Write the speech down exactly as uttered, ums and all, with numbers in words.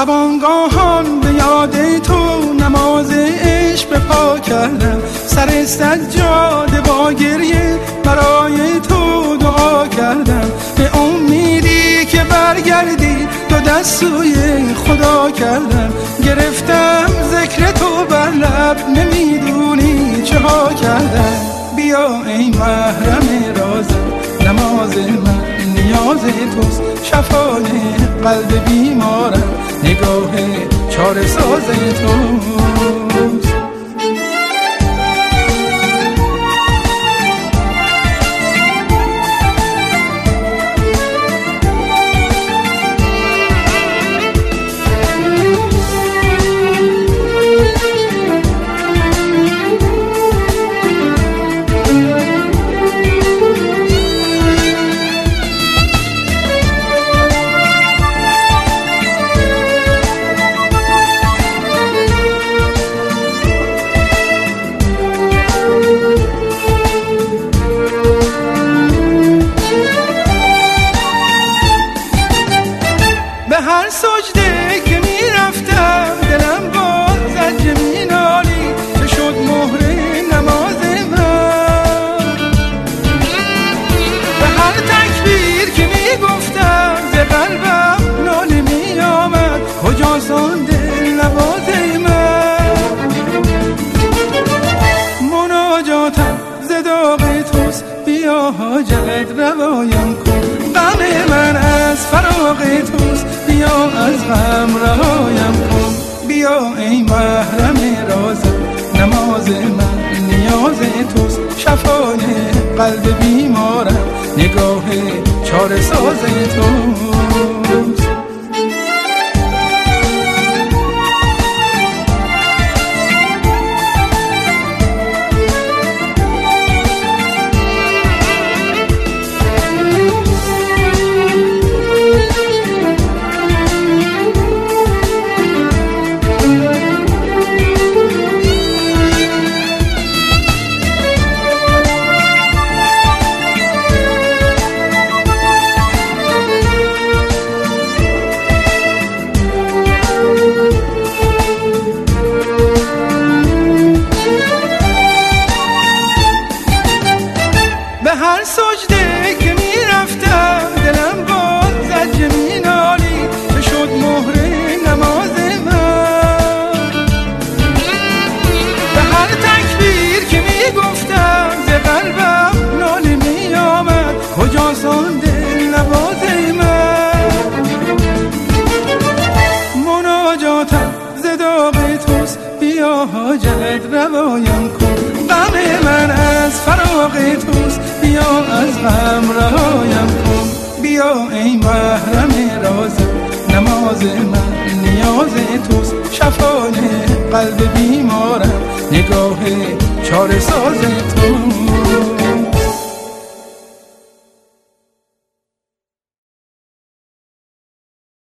شبانگاهان به یاد تو نماز عشق به پا کردم، سر سجاده با گریه برای تو دعا کردم، به امیدی که برگردی دو دست سوی خدا کردم، گرفتم ذکر تو بر لب نمیدونی چه ها کردم. بیا ای محرم رازم، نماز من نیاز توست، شفای قلب بیمارم نگاه چاره ساز توست. به هر سجده که می رفتم دلم باز زجه می نالی، چه شد مهر نماز من. به هر تکبیر که می گفتم ز قلبم ناله می آمد، کجاست آن دل نواز من. مناجاتم ز داغ توست، بیا حاجت روایم کن، غم من از فراق توست، بیا از غم رهایم کن. بیا ای محرم رازم، نماز من نیاز توست، شفای قلب بیمارم نگاه چاره ساز توست. به هر سجده که می رفتم دلم باز زجه می نالی، چه شد مهر نماز من. به هر تکبیر که می گفتم ز قلبم ناله می آمد، کجاست آن دل نواز من. مناجاتم ز داغ توست، بیا حاجت روایم کن، غم من از فراق توست، بیا از غم رهایم کن. بیا ای محرم رازم، نماز من نیاز توست، شفای قلب بیمارم نگاه چاره ساز توست.